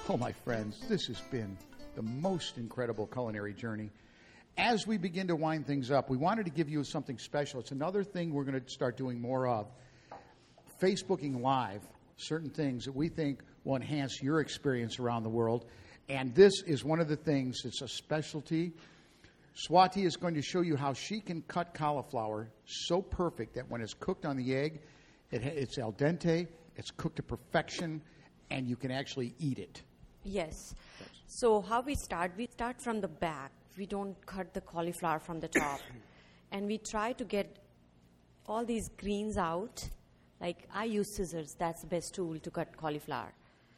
Oh, my friends, this has been the most incredible culinary journey. As we begin to wind things up, we wanted to give you something special. It's another thing we're going to start doing more of. Facebooking Live, certain things that we think will enhance your experience around the world. And this is one of the things. It's a specialty. Swati is going to show you how she can cut cauliflower so perfect that when it's cooked on the egg, it's al dente, it's cooked to perfection, and you can actually eat it. Yes. So how we start from the back. We don't cut the cauliflower from the top. And we try to get all these greens out. Like I use scissors. That's the best tool to cut cauliflower.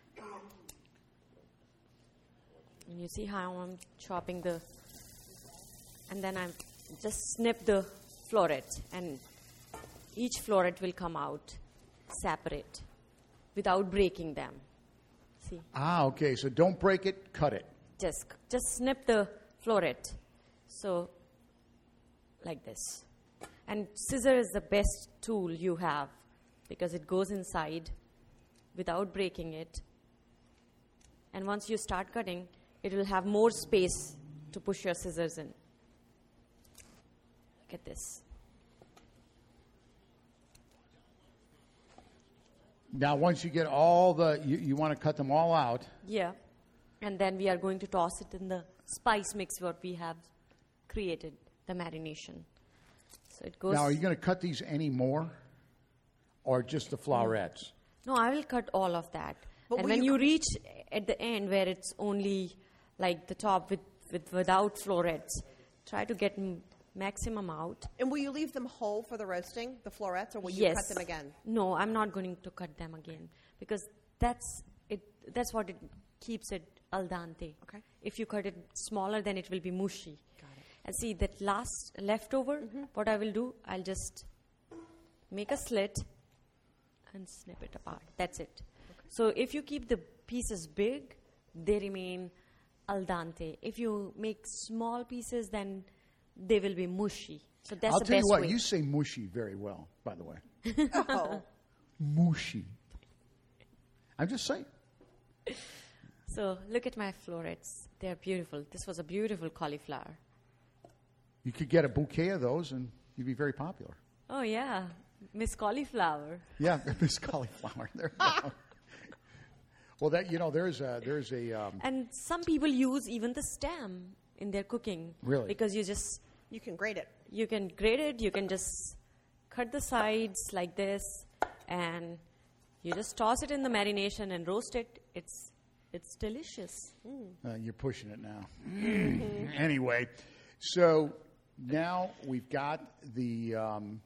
And you see how I'm chopping and then I just snip the floret. And each floret will come out separate without breaking them. See? Okay. So don't break it, cut it. Just snip the floret. So, like this. And scissor is the best tool you have because it goes inside without breaking it. And once you start cutting, it will have more space to push your scissors in. Look at this. Now, once you get all you want to cut them all out. Yeah. And then we are going to toss it in the spice mix what we have created, the marination. So it goes. Now, are you going to cut these any more or just the flowerets? No, I will cut all of that. But and when you reach at the end where it's only like the top without florets, try to get maximum out. And will you leave them whole for the roasting, the florets, or will you cut them again? No, I'm not going to cut them again because that's what it keeps it al dente. Okay. If you cut it smaller, then it will be mushy. Got it. And see that last leftover, what I will do, I'll just make a slit and snip it apart. That's it. Okay. So if you keep the pieces big, they remain al dente. If you make small pieces, then they will be mushy. So that's the best way. I'll tell you what, you say mushy very well, by the way. Oh. Mushy. I'm just saying. So look at my florets. They're beautiful. This was a beautiful cauliflower. You could get a bouquet of those and you'd be very popular. Oh, yeah. Miss Cauliflower. Yeah, Miss Cauliflower. There you go. Well, there's a... And some people use even the stem in their cooking. Really? Because you can grate it. You can grate it. You can just cut the sides like this. And you just toss it in the marination and roast it. It's delicious. You're pushing it now. Anyway, so now we've got the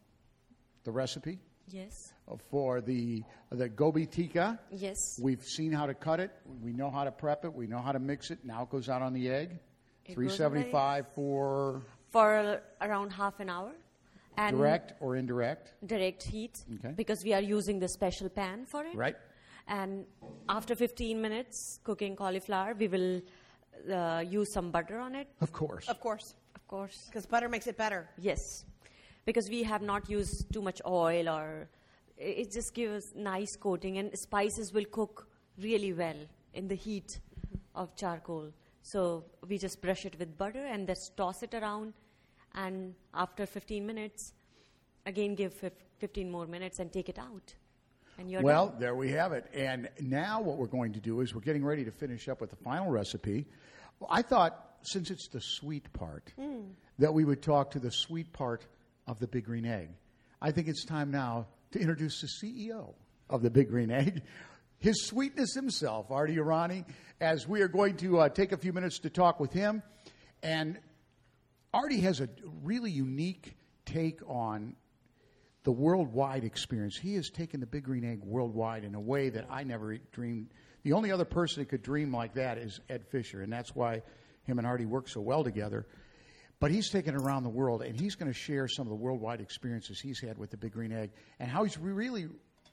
recipe. Yes. For the gobi tikka. Yes. We've seen how to cut it. We know how to prep it. We know how to mix it. Now it goes out on the egg. 375 for around half an hour. And direct or indirect? Direct heat. Okay. Because we are using the special pan for it. Right. And after 15 minutes cooking cauliflower, we will use some butter on it. Of course. Of course. Of course. Because butter makes it better. Yes. Because we have not used too much oil or it just gives nice coating and spices will cook really well in the heat of charcoal. So we just brush it with butter and just toss it around. And after 15 minutes, again give 15 more minutes and take it out. And you're done. There we have it. And now what we're going to do is we're getting ready to finish up with the final recipe. I thought, since it's the sweet part, that we would talk to the sweet part of the Big Green Egg. I think it's time now to introduce the CEO of the Big Green Egg, his sweetness himself, Artie Irani, as we are going to take a few minutes to talk with him. And Artie has a really unique take on the worldwide experience. He has taken the Big Green Egg worldwide in a way that I never dreamed. The only other person that could dream like that is Ed Fisher, and that's why him and Artie work so well together. But he's taken it around the world, and he's going to share some of the worldwide experiences he's had with the Big Green Egg and how he's really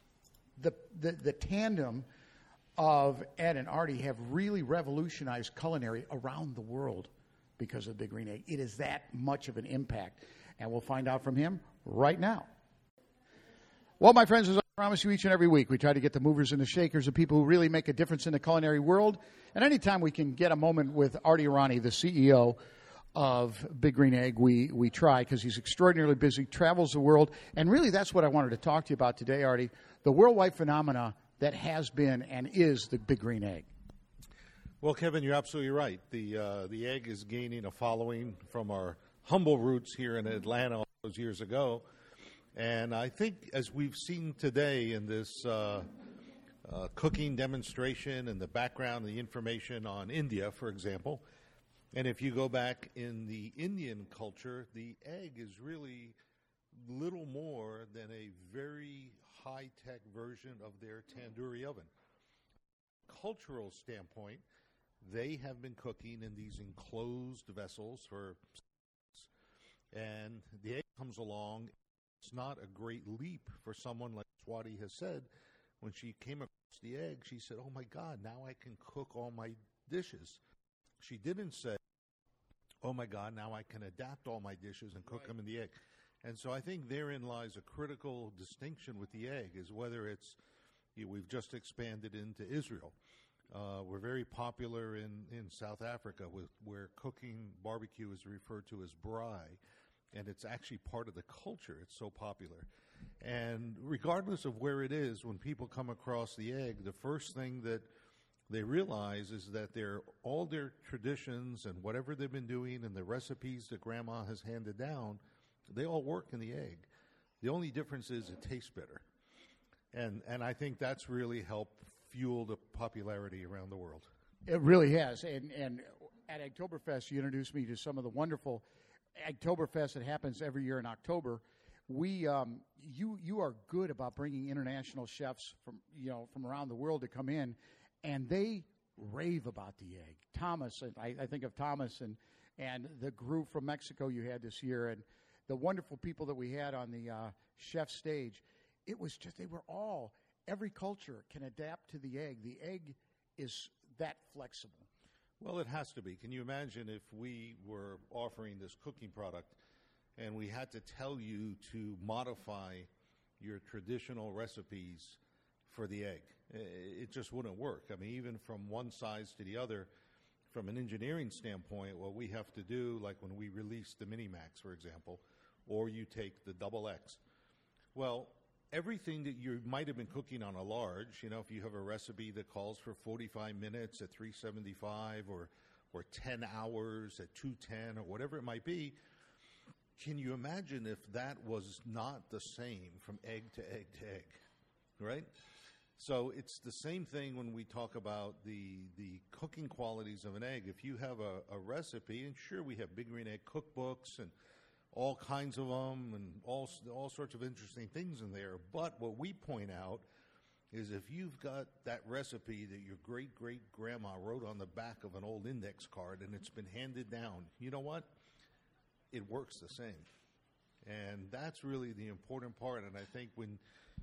the tandem of Ed and Artie have really revolutionized culinary around the world because of the Big Green Egg. It is that much of an impact, and we'll find out from him right now. Well, my friends, as Promise you each and every week we try to get the movers and the shakers, the people who really make a difference in the culinary world. And anytime we can get a moment with Artie Irani, the CEO of Big Green Egg, we try, because he's extraordinarily busy, travels the world. And really that's what I wanted to talk to you about today, Artie, the worldwide phenomena that has been and is the Big Green Egg. Well, Kevin, you're absolutely right. The egg is gaining a following from our humble roots here in Atlanta all those years ago. And I think, as we've seen today in this cooking demonstration and the background, the information on India, for example, and if you go back in the Indian culture, the egg is really little more than a very high-tech version of their tandoori oven. Cultural standpoint, they have been cooking in these enclosed vessels for, and the egg comes along. It's not a great leap for someone like Swati has said. When she came across the egg, she said, oh, my God, now I can cook all my dishes. She didn't say, oh, my God, now I can adapt all my dishes and cook them in the egg. And so I think therein lies a critical distinction with the egg, is whether it's, we've just expanded into Israel. We're very popular in South Africa, where cooking barbecue is referred to as braai. And it's actually part of the culture. It's so popular. And regardless of where it is, when people come across the egg, the first thing that they realize is that all their traditions and whatever they've been doing and the recipes that Grandma has handed down, they all work in the egg. The only difference is it tastes better. And I think that's really helped fuel the popularity around the world. It really has. And at Oktoberfest, you introduced me to some of the wonderful Oktoberfest that happens every year in October. You are good about bringing international chefs from around the world to come in, and they rave about the egg. Thomas, I think of Thomas and the group from Mexico you had this year, and the wonderful people that we had on the chef stage. It was just, every culture can adapt to the egg. The egg is that flexible. Well, it has to be. Can you imagine if we were offering this cooking product and we had to tell you to modify your traditional recipes for the egg? It just wouldn't work. I mean, even from one size to the other, from an engineering standpoint, what we have to do, like when we release the Mini-Max, for example, or you take the Double X, well, everything that you might have been cooking on a large, if you have a recipe that calls for 45 minutes at 375 or 10 hours at 210 or whatever it might be, can you imagine if that was not the same from egg to egg to egg, right? So it's the same thing when we talk about the cooking qualities of an egg. If you have a recipe, and sure, we have Big Green Egg cookbooks and all kinds of them and all sorts of interesting things in there. But what we point out is if you've got that recipe that your great-great-grandma wrote on the back of an old index card and it's been handed down, you know what? It works the same. And that's really the important part. And I think when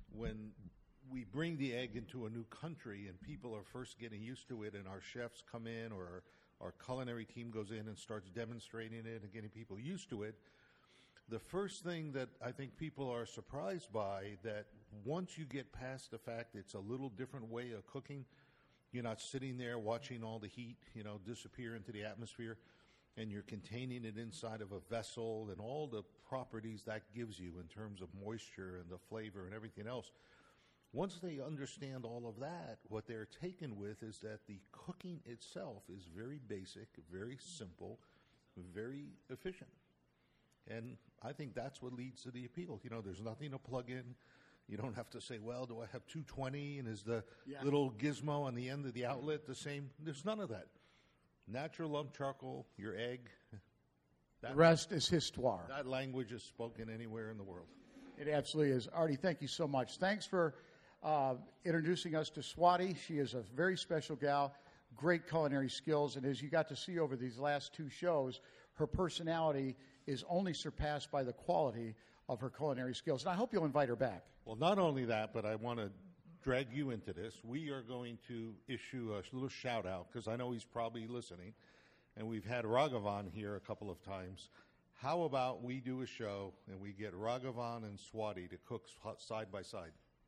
we bring the egg into a new country and people are first getting used to it and our chefs come in or our culinary team goes in and starts demonstrating it and getting people used to it, the first thing that I think people are surprised by, that once you get past the fact it's a little different way of cooking, you're not sitting there watching all the heat, disappear into the atmosphere, and you're containing it inside of a vessel and all the properties that gives you in terms of moisture and the flavor and everything else. Once they understand all of that, what they're taken with is that the cooking itself is very basic, very simple, very efficient. And I think that's what leads to the appeal. There's nothing to plug in. You don't have to say, well, do I have 220 and is the little gizmo on the end of the outlet the same? There's none of that. Natural lump charcoal, your egg. The rest is histoire. That language is spoken anywhere in the world. It absolutely is. Artie, thank you so much. Thanks for introducing us to Swati. She is a very special gal, great culinary skills, and as you got to see over these last two shows, her personality is only surpassed by the quality of her culinary skills. And I hope you'll invite her back. Well, not only that, but I want to drag you into this. We are going to issue a little shout-out, because I know he's probably listening, and we've had Raghavan here a couple of times. How about we do a show, and we get Raghavan and Swati to cook side by side?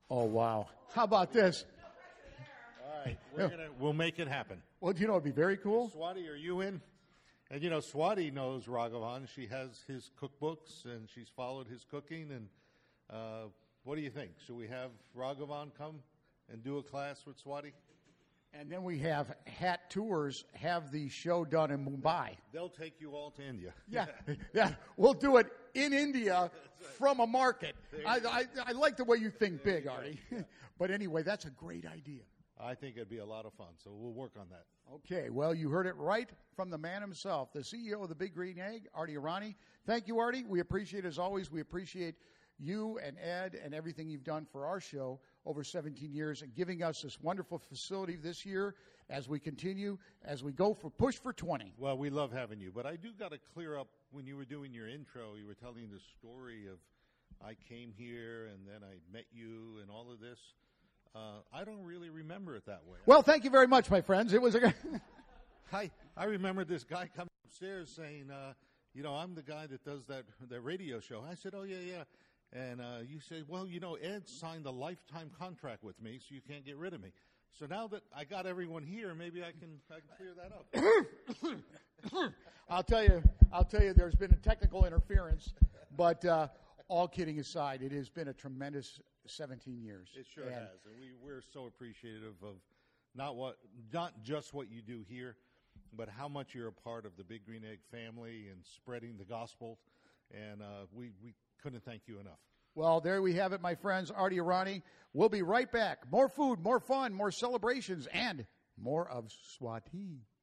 Oh, wow. How about this? All right, we'll make it happen. Well, do you know, it'd be very cool. Swati, are you in? And you know, Swati knows Raghavan. She has his cookbooks, and she's followed his cooking. And what do you think? Should we have Raghavan come and do a class with Swati? And then we have Hat Tours have the show done in Mumbai. They'll take you all to India. Yeah, yeah. We'll do it in India from a market. I like the way you think big, Artie. But anyway, that's a great idea. I think it'd be a lot of fun, so we'll work on that. Okay, well, you heard it right from the man himself, the CEO of the Big Green Egg, Artie Irani. Thank you, Artie. We appreciate it as always. We appreciate you and Ed and everything you've done for our show over 17 years and giving us this wonderful facility this year as we continue, as we go for push for 20. Well, we love having you, but I do got to clear up when you were doing your intro, you were telling the story of I came here and then I met you and all of this. I don't really remember it that way. Well, thank you very much, my friends. It was a I remember this guy coming upstairs saying, I'm the guy that does that radio show. I said, oh, yeah. And you said, well, Ed signed a lifetime contract with me, so you can't get rid of me. So now that I got everyone here, maybe I can clear that up. I'll tell you, there's been a technical interference, but all kidding aside, it has been a tremendous 17 years. It sure has, and we're so appreciative of not just what you do here, but how much you're a part of the Big Green Egg family and spreading the gospel, and we couldn't thank you enough. Well, there we have it, my friends. Artie Irani. We'll be right back. More food, more fun, more celebrations, and more of Swati.